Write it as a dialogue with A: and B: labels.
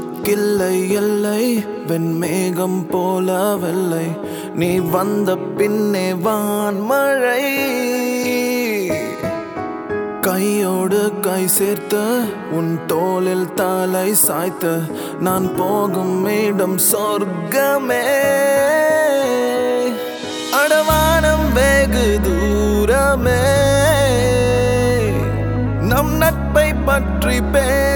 A: உனக்கில்லை எல்லை வெண்மேகம் போல வெள்ளை நீ வந்த பின்னே வான்மழை கையோடு கை சேர்த்து உன் தோளில் தலை சாய்த்து நான் போகும் இடம் சொர்க்கமே அடவானம் வெகு தூரமே நம் நட்பை பற்றி